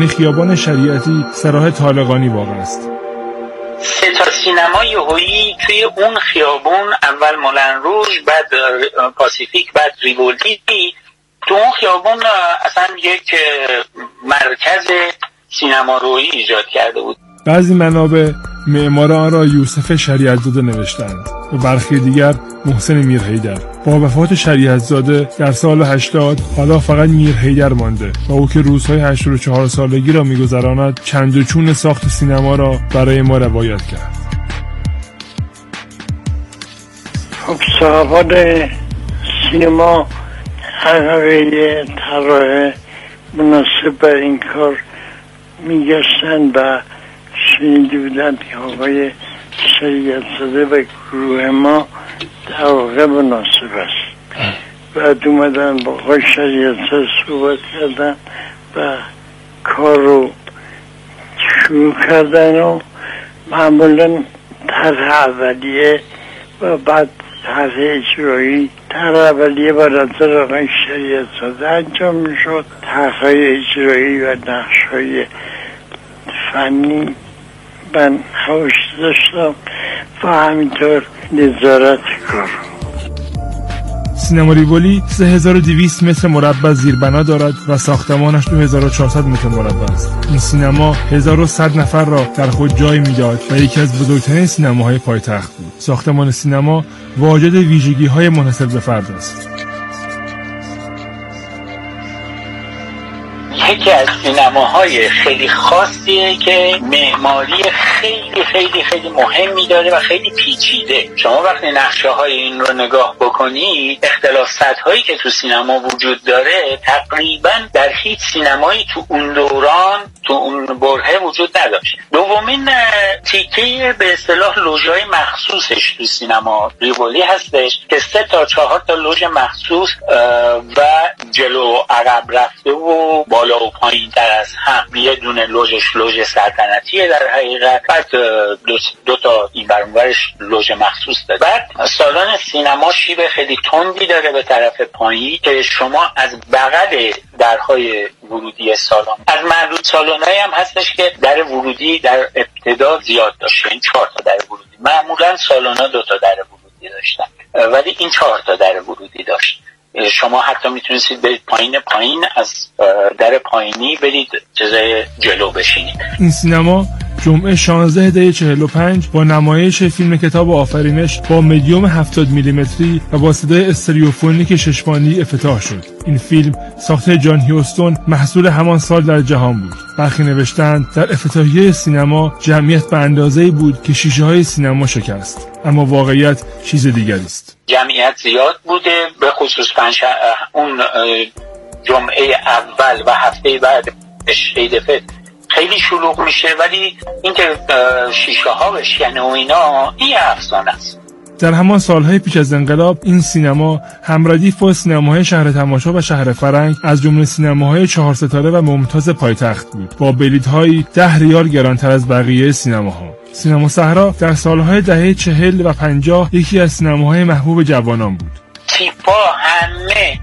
خیابان شریعتی سراح طالقانی واقع است. سه تا سینما یهویی توی اون خیابون، اول مولن روژ، بعد پاسیفیک، بعد ریولتی، تو اون خیابون اصلا یک مرکز سینما رویی ایجاد کرده بود. بعضی منابع معمار آن را یوسف شریعتزاده نوشتند و برخی دیگر محسن میرحیدر. با وفات شریعتزاده در سال 80 حالا فقط میرحیدر مانده و او که روزهای 84 سالگی را می‌گذراند چند و چون ساخت سینما را برای ما روایت کرد. خب صاحبان سینما هر طراح مناسب بر این کار میگشتن و شنیده بودن که آقای شریعتزاده و گروه ما در واقع مناسب است. بعد اومدن با آقای شریعتزاده صحبت کردن و کار رو شروع کردن و معمولا طرح اولیه و بعد طرح اجرایی. طرح اولیه با نظر آقای شریعتزاده انجام میشد، طرح‌های اجرایی و نقش‌های فنی من حواس داشتم و همینطور نظارت کار. سینما ریولی 3200 متر مربع زیربنا دارد و ساختمانش 2400 متر مربع است. این سینما 1100 نفر را در خود جای میداد و یکی از بزرگترین سینماهای پایتخت بود. ساختمان سینما واجد ویژگی‌های منحصر به فرد است. یکی از سینماهای خیلی خاصیه که معماری خیلی خیلی خیلی مهمی داره و خیلی پیچیده. شما وقتی نقشه های این رو نگاه بکنید، اختلاف سطح‌هایی که تو سینما وجود داره تقریبا در هیچ سینمایی تو اون دوران، تو اون برهه وجود نداشت. دومین تیکه به اصطلاح لوژهای مخصوصش تو سینما ریولی هستش که 3 تا 4 تا لوژ مخصوص و جلو عقب رفته و بالا و پایین تر از هم. یه دونه لوژش لوژ سلطنتیه در حقیقت، بعد دو تا این برونورش لوژ مخصوص داره. بعد سالن سینما شیب خیلی تندی داره به طرف پایین که شما از بغل درهای ورودی سالن، از معدود سالن‌هایی هم هستش که در ورودی در ابتدا زیاد داشت، این 4 تا در ورودی. معمولا سالن‌ها 2 تا در ورودی داشتن ولی این 4 تا در ورودی داشت. شما حتی میتونستید برید پایین از در پایینی برید جزای جلو بشینید. این سینما جمعه 16 دی 45 با نمایش فیلم کتاب آفرینش با مدیوم 70 میلیمتری و با صدای استریوفونیک ششبانی افتتاح شد. این فیلم ساخته جان هیوستون محصول همان سال در جهان بود. برخی نوشتند در افتتاحیه سینما جمعیت به اندازه‌ای بود که شیشه‌های سینما شکست، اما واقعیت چیز دیگری است. جمعیت زیاد بوده، به خصوص اون جمعه اول و هفته بعدش عید فطر خیلی شلوغ میشه، ولی اینکه شیشه ها بشکنه و اینا این افسانه است. در همان سالهای پیش از انقلاب این سینما همردیف با سینماهای شهر تماشا و شهر فرنگ از جمله سینماهای 4 ستاره و ممتاز پایتخت بود، با بلیط‌هایی 10 ریال گرانتر از بقیه سینماها. سینما صحرا در سالهای دهه 40 و 50 یکی از سینماهای محبوب جوانان بود. تیپا همه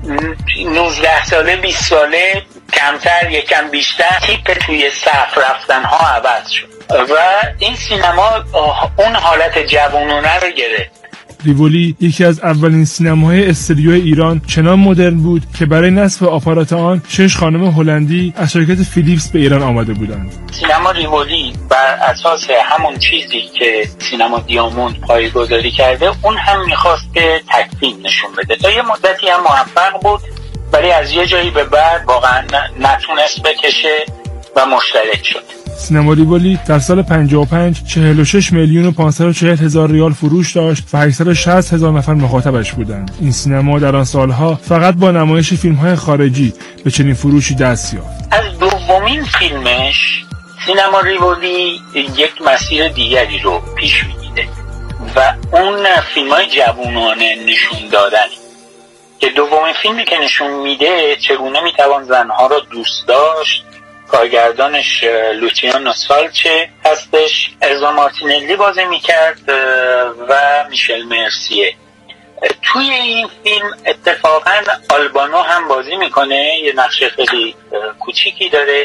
19 ساله 20 ساله کمتر یکم بیشتر تیپ توی صف رفتن ها عوض شد و این سینما اون حالت جوانانه رو گرفت. ریولی یکی از اولین سینماهای استریو ایران چنان مدرن بود که برای نصب آپارات آن 6 خانم هلندی از شرکت فیلیپس به ایران آمده بودند. سینما ریولی بر اساس همون چیزی که سینما دیاموند پایه‌گذاری کرده، اون هم می‌خواست که تکفین نشون بده. تا یه مدتی هم موفق بود، ولی از یه جایی به بعد واقعا نتونست بکشه و مشترک شد. سینما ریولی در سال 55 46 میلیون و 540 هزار ریال فروش داشت و 860 هزار نفر مخاطبش بودند. این سینما در آن سالها فقط با نمایش فیلم‌های خارجی به چنین فروشی دست یافت. از دومین فیلمش سینما ریولی یک مسیر دیگری رو پیش می‌گیره و اون فیلم‌های جوانانه نشون دادنی که دومین فیلمی که نشون میده چگونه میتوان زنها را دوست داشت. کارگردانش لوچیانو سالچه هستش، ارزا مارتینلی بازی میکرد و میشل مرسیه. توی این فیلم اتفاقا آلبانو هم بازی میکنه، یه نقش خیلی کوچیکی داره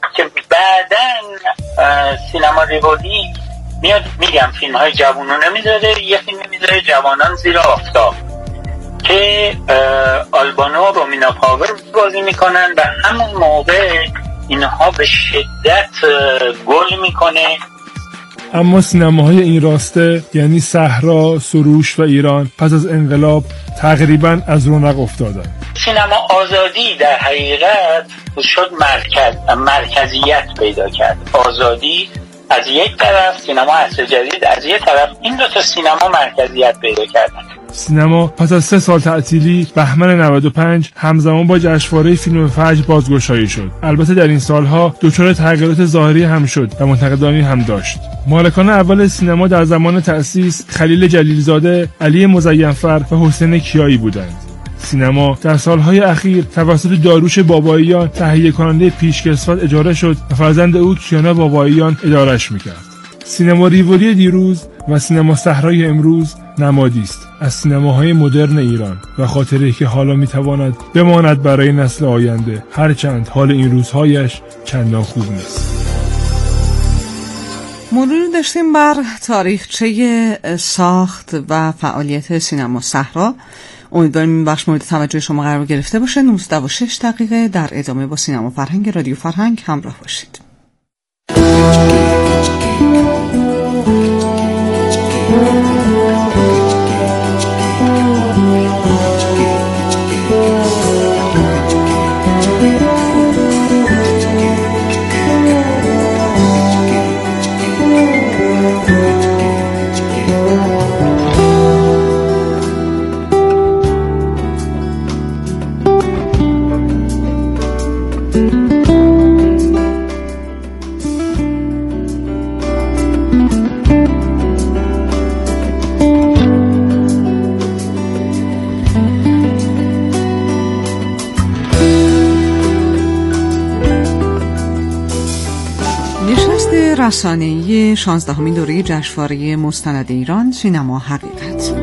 که بعدن سینما ریولی میاد میگم فیلم های جوانانه میذاره، یه فیلم میذاره جوانان زیر آفتاب که آلبانو و رومینا پاور بازی میکنن و همون موقع اینها به شدت گل میکنه. اما سینماهای این راسته یعنی صحرا، سروش و ایران پس از انقلاب تقریباً از رونق افتادن. سینما آزادی در حقیقت شد مرکزیت پیدا کرد. آزادی از یک طرف، سینما عصر جدید از یک طرف، این دو تا سینما مرکزیت پیدا کردن. سینما پس از 3 سال تعطیلی بهمن 95 همزمان با جشنواره فیلم فجر بازگشایی شد. البته در این سالها دچار تغییرات ظاهری هم شد و منتقدانی هم داشت. مالکان اول سینما در زمان تأسیس خلیل جلیلزاده، علی مزینفر و حسین کیایی بودند. سینما در سالهای اخیر توسط داروش باباییان تهیه کننده پیشکسوت اجاره شد و فرزند او کیانا باباییان ادارش میکرد. سینما ریولی دیروز و سینما صحرای امروز نمادی است از سینماهای مدرن ایران و خاطره‌ای که حالا میتواند بماند برای نسل آینده، هرچند حال این روزهایش چندان خوب نیست. مروری داشتیم بر تاریخچه ساخت و فعالیت سینما صحرا. امیدواریم این بخش مورد توجه شما قرار گرفته باشه. 19:06 دقیقه در ادامه با سینما فرهنگ رادیو فرهنگ همراه باشید. رسانه‌ای 16مین دوره جشنواره مستند ایران سینما حقیقت.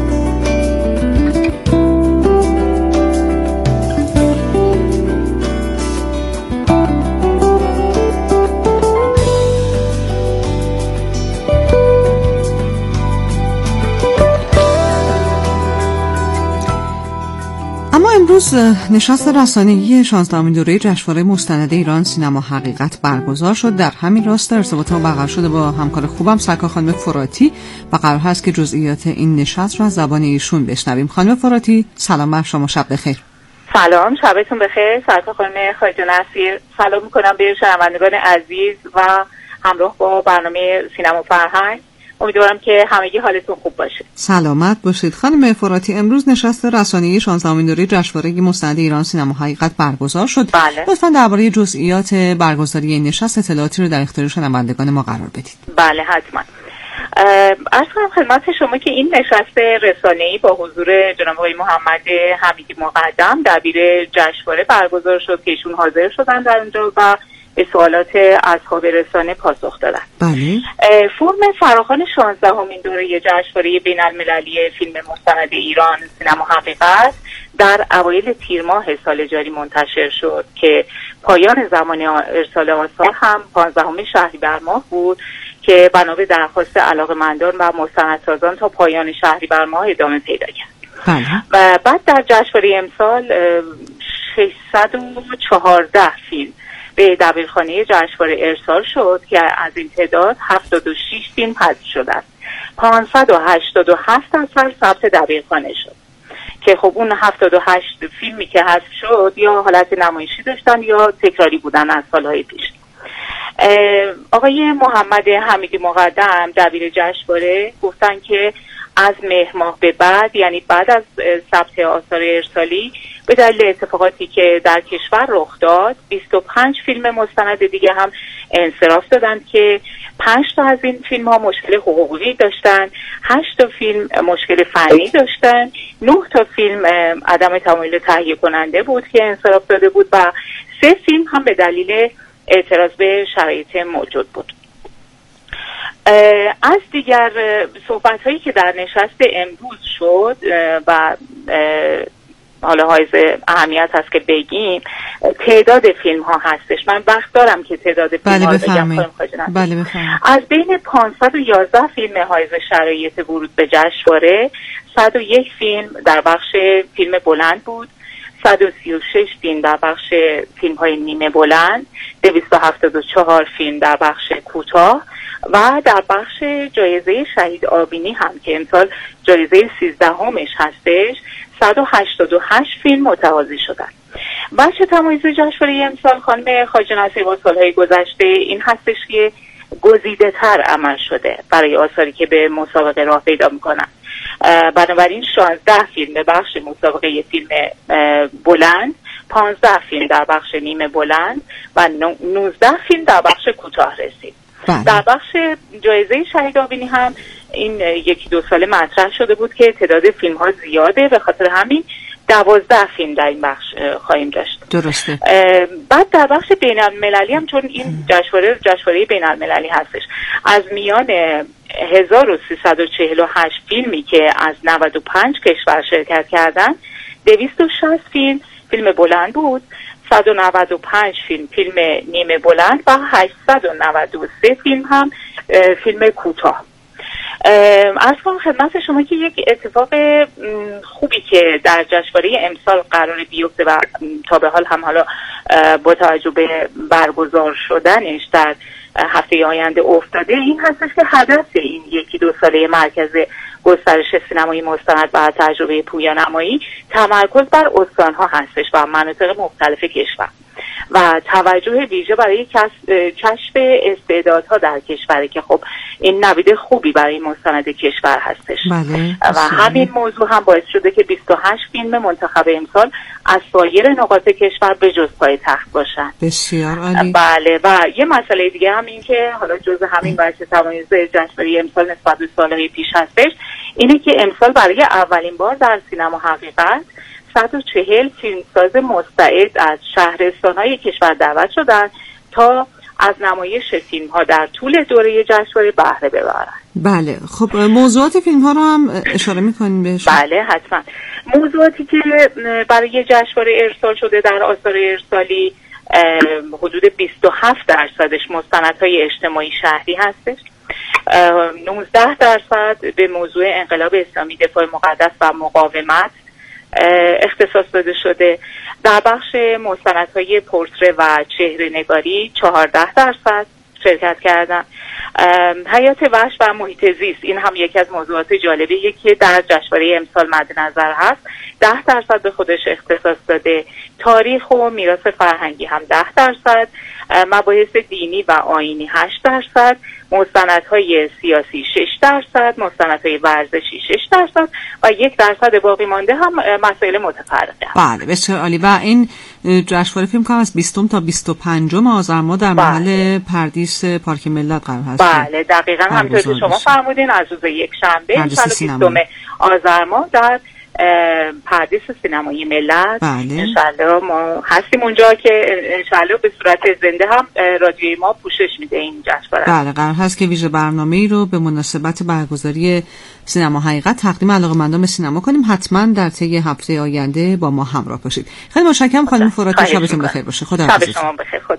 امروز نشست رسانه‌ای 16مین دوره جشنواره مستند ایران سینما حقیقت برگزار شد. در همین راستا ارتباط ما برقرار شده با همکار خوبم سرکار خانم فراتی و قرار هست که جزئیات این نشست را از زبان ایشون بشنویم. خانم فراتی سلام بر شما، شب بخیر. سلام، شبتون بخیر. سرکار خانم خارج نصیر سلام میکنم به شنوندگان عزیز و همراه با برنامه سینما فرهنگ. امیدوارم که همگی حالتون خوب باشه. سلامت باشید. خانم فراتی، امروز نشست رسانه‌ای 16مین دوره جشنواره مستند ایران سینما حقیقت برگزار شد. بله. لطفاً درباره جزئیات برگزاری این نشست اطلاعاتی رو در اختیار شنوندگان ما قرار بدید. بله حتما. عرض کنم خدمت شما که این نشست رسانه‌ای با حضور جناب آقای محمد حمیدی مقدم دبیر جشنواره برگزار شد که ایشون حاضر شدن در اونجا و به سوالات اصحاب رسانه پاسخ دادن. بله. فرم فراخوان 16مین دوره جشنواره بین‌المللی فیلم مستند ایران سینما حقیقت در اوایل تیر ماه سال جاری منتشر شد که پایان زمان ارسال آثار هم 15 شهریور ماه بود که بنا به درخواست علاقه‌مندان و مستندسازان تا پایان شهریور ماه ادامه پیدا کرد. بله. و بعد در جشنواره امسال 614 فیلم به دبیرخانه جشنواره ارسال شد که از این تعداد 76 فیلم حذف شده است. 587 اثر ثبت دبیرخانه شد که خب اون 78 فیلمی که حذف شد یا حالت نمایشی داشتن یا تکراری بودن از سالهای پیش. آقای محمد حمیدی مقدم دبیر جشنواره گفتن که از مهر ماه به بعد، یعنی بعد از ثبت آثار ارسالی، به دلیل اتفاقاتی که در کشور رخ داد 25 فیلم مستند دیگه هم انصراف دادند که 5 تا از این فیلم ها مشکل حقوقی داشتن، 8 تا فیلم مشکل فنی داشتن، 9 تا فیلم عدم تمایل تهیه کننده بود که انصراف داده بود و 3 فیلم هم به دلیل اعتراض به شرایط موجود بود. از دیگر صحبت هایی که در نشست امروز شد و حالا حائز اهمیت هست که بگیم، تعداد فیلم ها هستش. من وقت دارم که تعداد فیلم ها رو بگم. بله بفرمایید. از بین 511 فیلم حائز شرایط ورود به جشنواره 101 فیلم در بخش فیلم بلند بود، 136 فیلم در بخش فیلم های نیمه بلند، 274 فیلم در بخش کوتاه و در بخش جایزه شهید آبینی هم که امسال جایزه 13مش هستش 188 فیلم متقاضی شدن. بچه تمایز جشنواره امسال خانم خواجه نصیری با سالهای گذشته این هستش که گزیده تر عمل شده برای آثاری که به مسابقه راه پیدا میکنن. بنابراین 16 فیلم به بخش مسابقه فیلم بلند، 15 فیلم در بخش نیمه بلند و 19 فیلم در بخش کوتاه رسید. در بخش جایزه شهید آبینی هم این یکی دو ساله مطرح شده بود که تعداد فیلم ها زیاده، به خاطر همین 12 فیلم در این بخش خواهیم داشت. درسته. بعد در بخش بین المللی هم چون این جشنواره بین المللی هستش، از میان 1348 فیلمی که از 95 کشور شرکت کردن 260 فیلم بلند بود، 195 فیلم نیمه بلند و 893 فیلم هم فیلم کوتاه. عرض کنم خدمت شما که یک اتفاق خوبی که در جشنواره امسال قرار بیفته و تا به حال هم حالا با توجه به برگزار شدنش در هفته آینده افتاده این هستش که هدف این یکی دو ساله مرکز گسترش سینمایی مستند و تجربه پویانمایی تمرکز بر استان‌ها هستش و مناطق مختلف کشور و توجه ویژه برای کشف استعدادها در کشوری که خب این نوید خوبی برای مستند کشور هستش. بله. و همین موضوع هم باعث شده که 28 فیلم منتخب امسال از سایر نقاط کشور به جز پایتخت باشن. بسیار عالی. بله. و یه مسئله دیگه هم این که حالا جز همین بچه تمایز جشنواره امسال نسبت به سالهای پیش هستش اینه که امسال برای اولین بار در سینما حقیقت 140 فیلمساز مستعد از شهرستان‌های کشور دعوت شدن تا از نمایش فیلم‌ها در طول دوره جشنواره بهره ببرن. بله. خب موضوعات فیلم‌ها رو هم اشاره می‌کنیم بهش؟ بله حتما. موضوعاتی که برای جشنواره ارسال شده در آثار ارسالی حدود 27% مستندهای اجتماعی شهری هستش، 19% به موضوع انقلاب اسلامی، دفاع مقدس و مقاومت اختصاص داده شده. در بخش مستندهای پورتره و چهره نگاری 14% شرکت کردن. حیات وحش و محیط زیست این هم یکی از موضوعات جالبیه که در جشنواره امسال مد نظر هست، 10% به خودش اختصاص داده. تاریخ و میراث فرهنگی هم 10%، مباحث دینی و آیینی 8%، مستندهای سیاسی 6%، مستندهای ورزشی 6% و 1% باقی مانده هم مسائل متفرقه. بله بسیار عالی. و این جشنواره فیلم کنم از 20 تا 25 آذر ماه در محل پردیس پارک ملت قرار هست. بله دقیقاً همونطور که شما فرمودین، از روز یک شنبه 20 آذر ماه در پردیس سینمایی ملت. بله. انشالله ما هستیم اونجا که انشالله به صورت زنده هم رادیوی ما پوشش میده این جشنواره. بله قرار هست که ویژه برنامه‌ای رو به مناسبت برگزاری سینما حقیقت تقدیم علاقه‌مندان به سینما کنیم. حتما در طی هفته آینده با ما همراه باشید. خیلی متشکرم خانم فراتی، شبتون بخیر باشه. خدا حافظ. شب شما بخیر. خدا.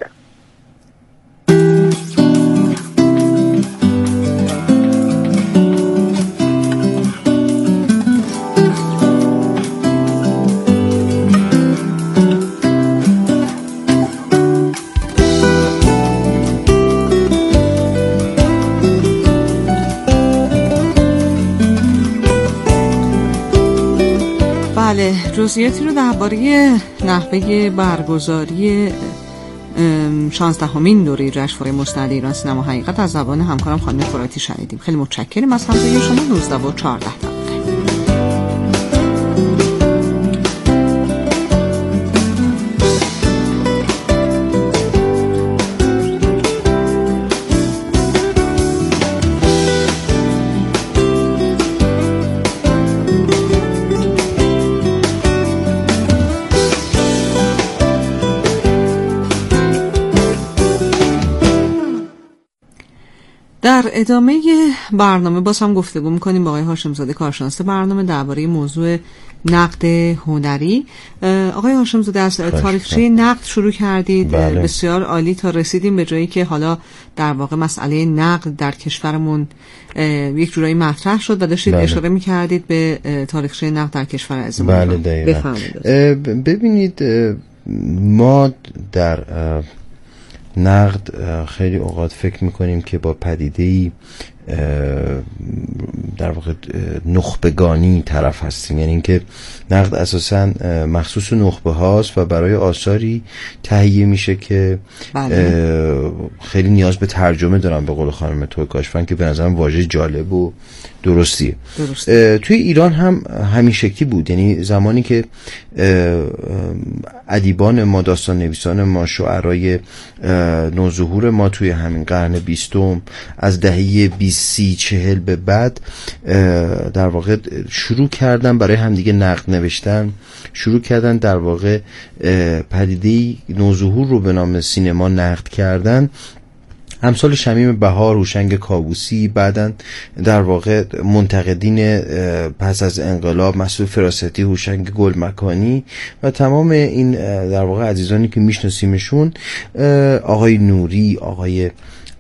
بله جزئیاتی رو درباره نحوه برگزاری 16مین دوره جشنواره مستند ایران سینما حقیقت از زبان همکارم خانم فراتی شنیدیم. خیلی متشکرم از همراهی شما. 19 و 14 دقیقه. در ادامه برنامه باز هم گفتگو می‌کنیم با آقای هاشم‌زاده کارشناس برنامه درباره موضوع نقد هنری. آقای هاشم‌زاده از تاریخچه نقد شروع کردید. بله. بسیار عالی تا رسیدیم به جایی که حالا در واقع مسئله نقد در کشورمون یک جورایی مطرح شد و داشتید اشاره می‌کردید به تاریخچه نقد در کشور عزیزمون. بله دقیقاً. ببینید ما در نقد خیلی اوقات فکر میکنیم که با پدیده‌ای در واقع نخبگانی طرف هستیم، یعنی اینکه نقد اساساً مخصوص نخبه هاست و برای آثاری تهیه میشه که خیلی نیاز به ترجمه دارن، به قول خانم توکاشفن که به نظرم واژه جالب و درستیه. توی ایران هم همین شکلی بود، یعنی زمانی که ادیبان ما، داستان نویسان ما، شاعرای نوظهور ما توی همین قرن 20 از دهه 20 40 به بعد در واقع شروع کردن برای همدیگه نقد نوشتن، شروع کردن در واقع پدیده نوظهور رو به نام سینما نقد کردن. امثال شمیم بهار، هوشنگ کابوسی، بعدن در واقع منتقدین پس از انقلاب مسعود فراستی، هوشنگ گلمکانی و تمام این در واقع عزیزانی که میشناسیمشون، آقای نوری، آقای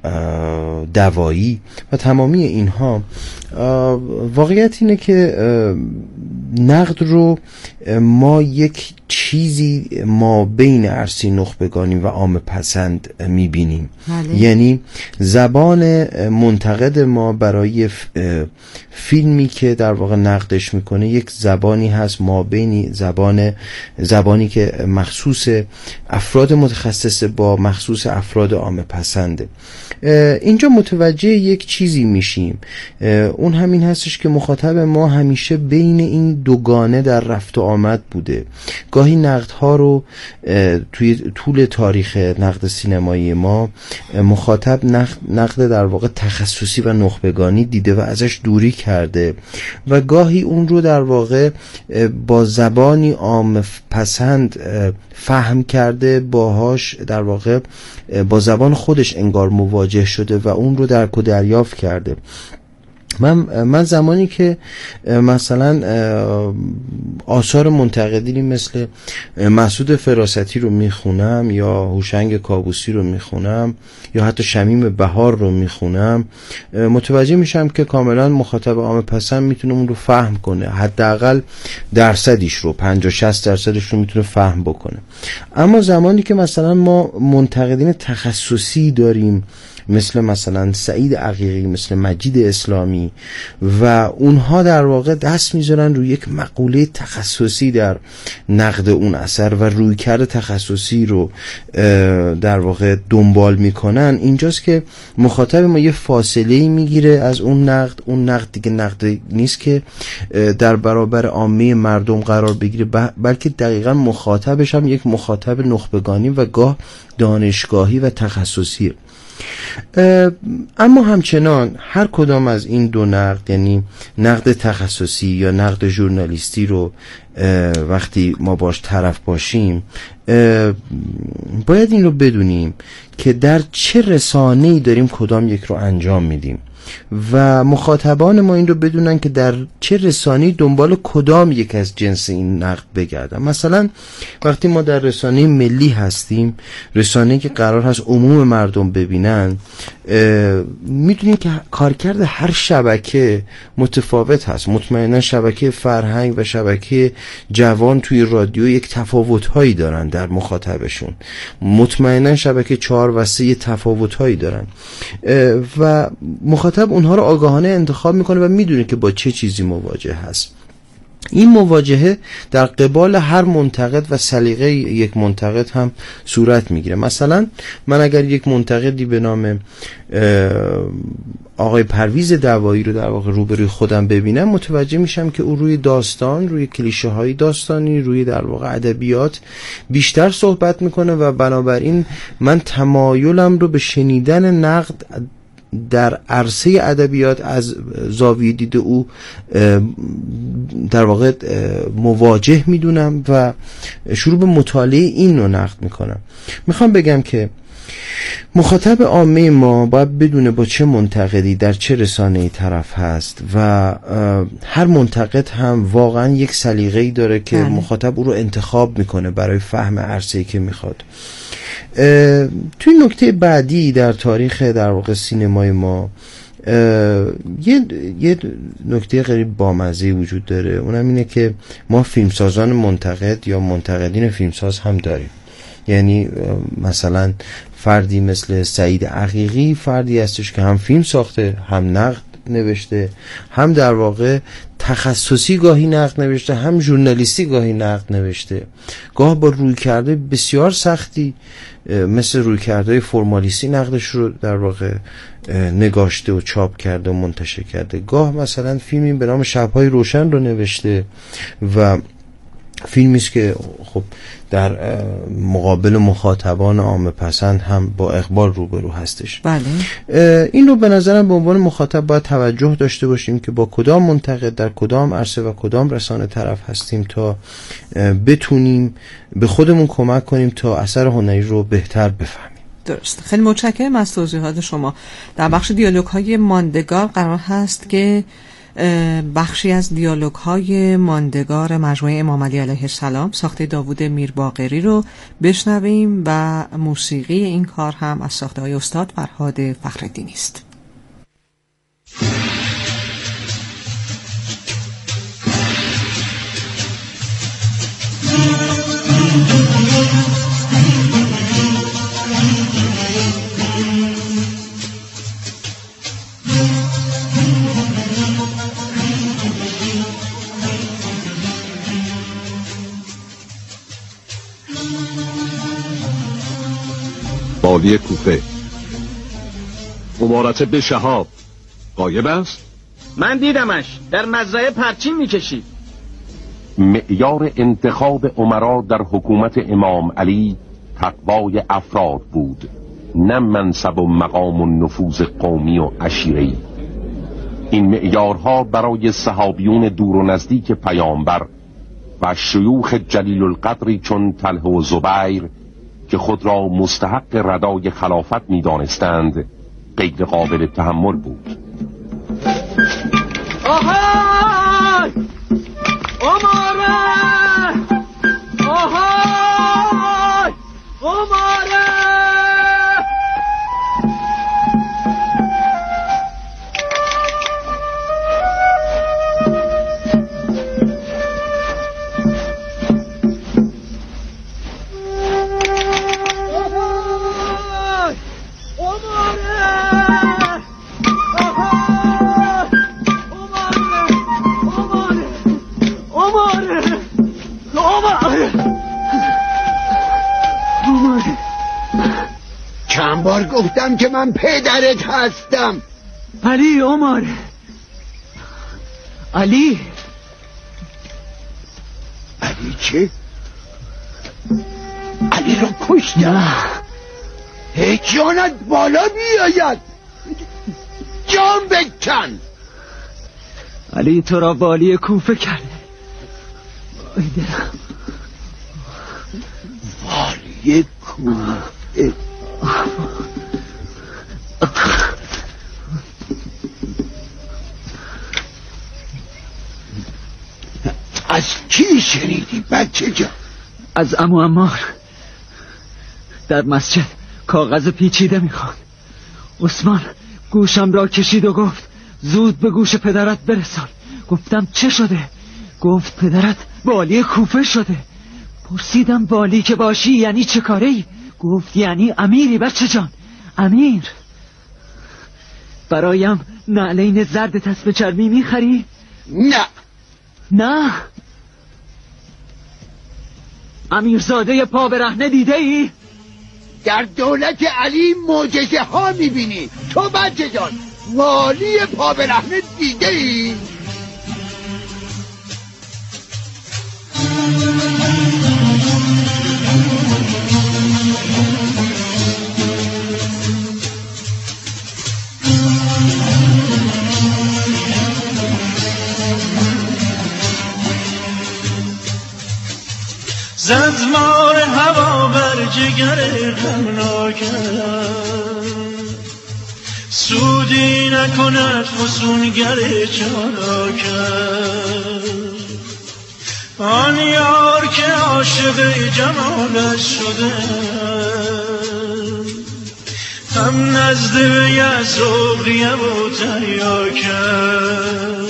دوایی و تمامی اینها، واقعیت اینه که نقد رو ما یک چیزی ما بین عرصه نخبگانی و عام پسند میبینیم. یعنی زبان منتقد ما برای فیلمی که در واقع نقدش میکنه یک زبانی هست ما بین زبانی که مخصوص افراد متخصص با مخصوص افراد عام پسنده. اینجا متوجه یک چیزی میشیم، اون همین هستش که مخاطب ما همیشه بین این دوگانه در رفت و آمد بوده. گاهی نقدها رو توی طول تاریخ نقد سینمایی ما مخاطب نقد در واقع تخصصی و نخبگانی دیده و ازش دوری کرده و گاهی اون رو در واقع با زبانی عام پسند فهم کرده، باهاش در واقع با زبان خودش انگار مواجه شده و اون رو درک و دریافت کرده. من زمانی که مثلا آثار منتقدینی مثل مسعود فراستی رو میخونم یا هوشنگ کابوسی رو میخونم یا حتی شمیم بهار رو میخونم، متوجه میشم که کاملا مخاطب عام پسند میتونه اون رو فهم کنه، حداقل درصدیش رو 50-60% رو میتونه فهم بکنه. اما زمانی که مثلا ما منتقدین تخصصی داریم مثلا سعید عقیقی، مثل مجید اسلامی و اونها در واقع دست میذارن روی یک مقوله تخصصی در نقد اون اثر و رویکرد تخصصی رو در واقع دنبال میکنن، اینجاست که مخاطب ما یه فاصله میگیره از اون نقد. اون نقد دیگه نقد نیست که در برابر عامه مردم قرار بگیره، بلکه دقیقاً مخاطبش هم یک مخاطب نخبگانی و گاه دانشگاهی و تخصصیه. اما همچنان هر کدام از این دو نقد، یعنی نقد تخصصی یا نقد ژورنالیستی رو وقتی ما باش طرف باشیم باید این رو بدونیم که در چه رسانه‌ای داریم کدام یک رو انجام میدیم و مخاطبان ما این رو بدونن که در چه رسانه‌ای دنبال کدام یک از جنس این نقد بگردن. مثلا وقتی ما در رسانه ملی هستیم، رسانه‌ای که قرار هست عموم مردم ببینن، میدونیم که کارکرد هر شبکه متفاوت هست. مطمئنا شبکه فرهنگ و شبکه جوان توی رادیو یک تفاوت‌هایی دارن در مخاطبشون، مطمئنا شبکه 4 و 3 تفاوت‌هایی دارن و مخاطب اونها رو آگاهانه انتخاب میکنه و میدونه که با چه چیزی مواجه هست. این مواجهه در قبال هر منتقد و سلیقه یک منتقد هم صورت میگیره. مثلا من اگر یک منتقدی به نام آقای پرویز دوایی رو در واقع روبروی خودم ببینم، متوجه میشم که او روی داستان، روی کلیشه های داستانی، روی در واقع ادبیات بیشتر صحبت میکنه و بنابراین من تمایلم رو به شنیدن نقد در عرصه ادبیات از زاویه دید او در واقع مواجه میدونم و شروع به مطالعه این رو نقد میکنم. میخوام بگم که مخاطب عامه ما باید بدونه با چه منتقدی در چه رسانه‌ای طرف هست و هر منتقد هم واقعا یک سلیقه‌ای داره که مخاطب او رو انتخاب میکنه برای فهم عرصه‌ای که میخواد. توی نکته بعدی در تاریخ در واقع سینمای ما یه نکته خیلی بامزه وجود داره، اونم اینه که ما فیلمسازان منتقد یا منتقدین فیلمساز هم داریم. یعنی مثلا فردی مثل سعید عقیقی فردی هستش که هم فیلم ساخته، هم نقد نوشته، هم در واقع تخصصی گاهی نقد نوشته، هم ژورنالیستی گاهی نقد نوشته، گاه با رویکرده بسیار سختی مثل رویکردهای فرمالیستی نقدش رو در واقع نگاشته و چاپ کرده و منتشر کرده. گاه مثلا فیلمی به نام شب‌های روشن رو نوشته و فیلمی است که خب در مقابل مخاطبان عامه پسند هم با اقبال روبرو هستش. بله. این رو به نظرم به عنوان مخاطب باید توجه داشته باشیم که با کدام منتقد در کدام عرصه و کدام رسانه طرف هستیم تا بتونیم به خودمون کمک کنیم تا اثر هنری رو بهتر بفهمیم. درست. خیلی متشکرم از توضیحات شما. در بخش دیالوگ های ماندگار قرار هست که بخشی از دیالوگ های ماندگار مجموعه امام علی علیه السلام ساخته داوود میرباقری رو بشنویم و موسیقی این کار هم از ساخته های استاد فرهاد فخرالدینی است. والی کوفه. مبارزه به شهاب غایب است؟ من دیدمش در مزرعه پرچین میکشید. معیار انتخاب امرا در حکومت امام علی تقوای افراد بود، نه منصب و مقام و نفوذ قومی و عشیره‌ای. این معیارها برای صحابیون دور و نزدیک پیامبر و شیوخ جلیل القدری چون طلحه و زبیر که خود را مستحق ردای خلافت می دانستند غیر قابل تحمل بود. آهای! عمره! آهای! عمره! چند بار گفتم که من پدرت هستم. علی عمر، علی چه؟ علی رو کشتم. هیچ جانت بالا بیاید، جان بکن. علی تو را والی کوفه کرده. والی کوفه؟ از کی شنیدی بچه جان؟ از عمو عمار. در مسجد کاغذ پیچیده میخواد. عثمان گوشم را کشید و گفت زود به گوش پدرت برسان. گفتم چه شده؟ گفت پدرت والی کوفه شده. پرسیدم والی که باشی یعنی چه کاری؟ گفت یعنی امیری بچه جان، امیر. برایم نعلین زرد تسبه چرمی میخری؟ نه. امیرزاده پا برهنه دیده ای؟ در دولت علی معجزه ها میبینی. تو بچه جان والی پا برهنه دیده ای؟ زد مار هوا بر جگر غمناکم سودی نکند فسونگر چالاکم آن یار که عاشق جمالش شده هم نزد یزوقیه و تریاکم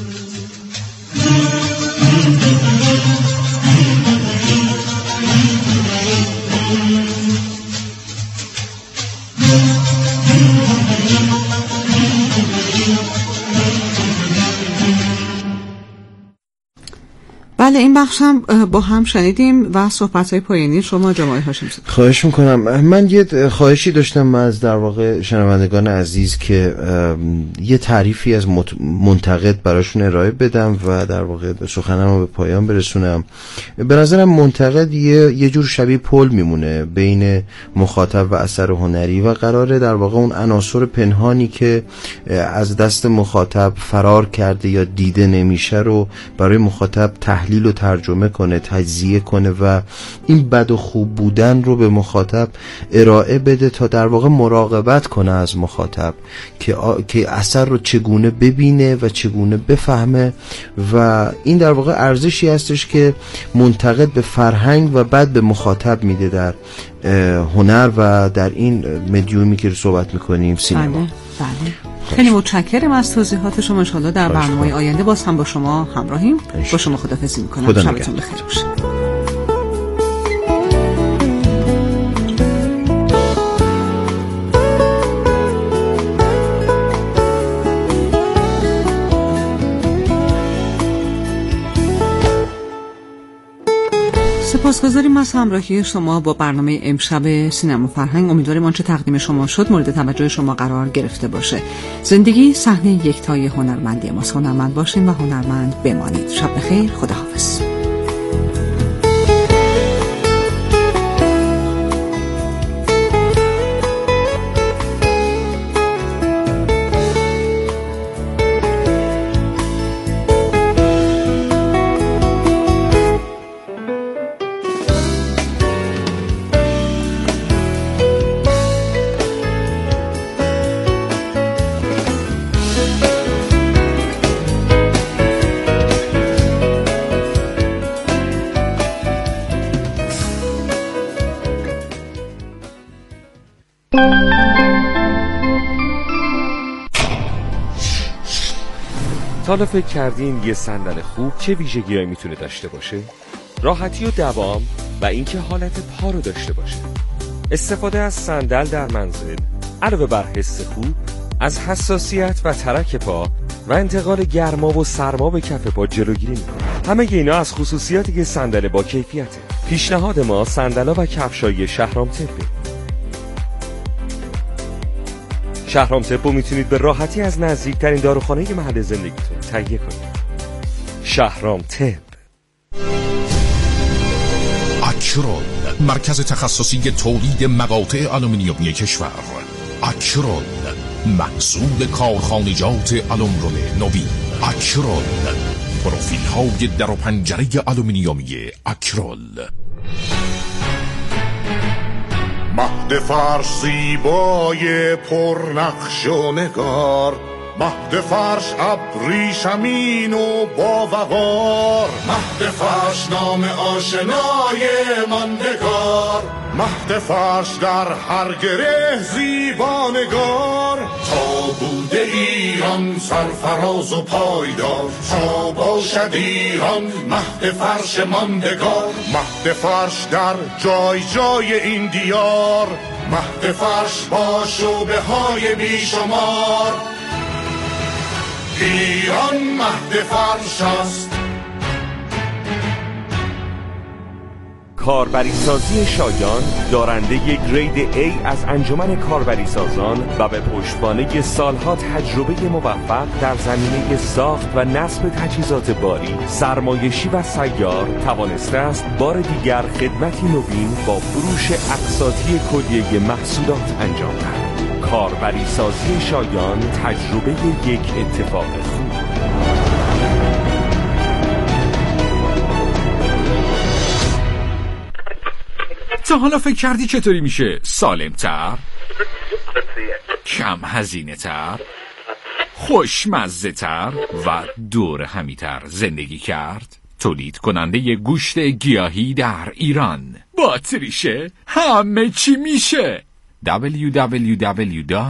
بله این بخش هم با هم شنیدیم و صحبت‌های پایانی شما جناب هاشمی. خواهش میکنم. من یه خواهشی داشتم از در واقع شنوندگان عزیز که یه تعریفی از منتقد براشون ارائه بدم و در واقع سخنم رو به پایان برسونم. به نظرم منتقد یه جور شبیه پل میمونه بین مخاطب و اثر هنری و قراره در واقع اون عناصر پنهانی که از دست مخاطب فرار کرده یا دیده نمیشه رو برای مخاطب تحلیل و ترجمه کنه، تجزیه کنه و این بد و خوب بودن رو به مخاطب ارائه بده تا در واقع مراقبت کنه از مخاطب که اثر رو چگونه ببینه و چگونه بفهمه و این در واقع ارزشی هستش که منتقد به فرهنگ و بعد به مخاطب میده در هنر و در این مدیومی که صحبت میکنیم سینما. بله. خیلی متشکرم از توضیحات شما. ان شاءالله در برنامه‌های آینده باز هم با شما همراهیم. با شما خداحافظی می‌کنم. شبتون بخیر باشه. سپاسگزاریم از همراهی شما با برنامه امشب سینما فرهنگ. امیدواریم آنچه تقدیم شما شد مورد توجه شما قرار گرفته باشه. زندگی صحنه یکتای هنرمندی ماست. هنرمند باشین و هنرمند بمانید. شب بخیر. خداحافظ. حالا فکر کردین یه صندل خوب چه ویژگی‌هایی میتونه داشته باشه؟ راحتی و دوام و اینکه حالت پا رو داشته باشه. استفاده از صندل در منزل علاوه بر حس خوب از حساسیت و ترک پا و انتقال گرما و سرما به کف پا جلوگیری میکنه. همه اینا از خصوصیاتی که صندل با کیفیته. پیشنهاد ما صندل‌ها و کفشای شهرام طبه. شهرام طب میتونید به راحتی از نزدیکترین داروخانه محل زندگیتون تهیه کنید. شهرام طب. اکرول، مرکز تخصصی تولید مقاطع آلومینیومی کشور. اکرول، محصول کارخانجات آلومرول نوین. اکرول، پروفیل های در و پنجره آلومینیومی اکرول. مهد فرش زیبای پرنقش و نگار، مهد فرش ابریشمین و با وقار، مهد فرش نام آشنای ماندگار، مهد فرش در هر گره زیبانگار. تا بوده ایران سرفراز و پایدار، تا باشد ایران مهد فرش ماندگار. مهد فرش در جای جای این دیار، مهد فرش با شعبه های بیشمار. ایران مهد فرش است. کاربریسازی شایان دارنده گرید A از انجمن کاربریسازان و به پشتوانه سالها تجربه موفق در زمینه ساخت و نصب تجهیزات باری، سرمایشی و سیار توانسته است بار دیگر خدمتی نوین با فروش اقساطی کلیه محصولات انجام دهد. کاربریسازی شایان، تجربه یک اتفاق خوب. تا حالا فکر کردی چطوری میشه سالمتر، کم هزینه تر، خوشمزه تر و دور همیتر زندگی کرد؟ تولید کننده گوشت گیاهی در ایران با تریشه همه چی میشه. www